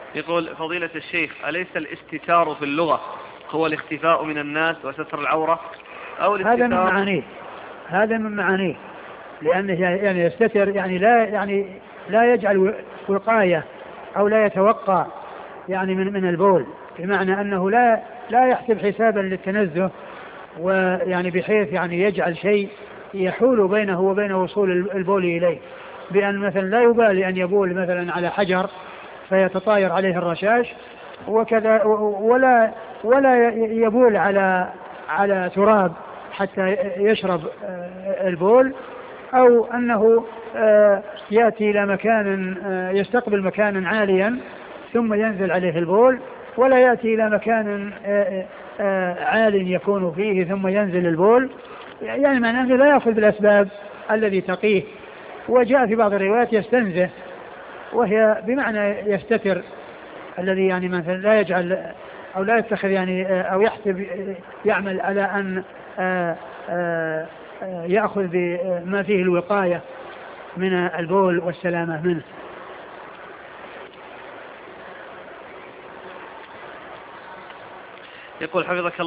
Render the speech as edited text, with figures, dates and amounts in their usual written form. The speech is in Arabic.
يقول فضيلة الشيخ: أليس الاستتار في اللغة هو الاختفاء من الناس وستر العورة؟ أو هذا من معانيه لأنه يعني يستتر يعني لا يجعل وقاية أو لا يتوقع يعني من البول، بمعنى أنه لا يحسب حسابا للتنزه، ويعني بحيث يعني يجعل شيء يحول بينه وبين وصول البول إليه، بأن مثلا لا يبالي أن يبول مثلا على حجر فيتطاير عليه الرشاش وكذا، ولا يبول على تراب حتى يشرب البول، أو أنه يأتي إلى مكان يستقبل مكانا عاليا ثم ينزل عليه البول، ولا يأتي إلى مكان عال يكون فيه ثم ينزل البول، يعني معناه أنه لا يأخذ بالأسباب الذي تقيه. وجاء في بعض الروايات يستنزه، وهي بمعنى يستتر، الذي يعني مثلا لا يجعل أو لا يتخذ يعني أو يحسب يعمل على أن يأخذ بما فيه الوقاية من البول والسلامة منه. يقول حفظك الله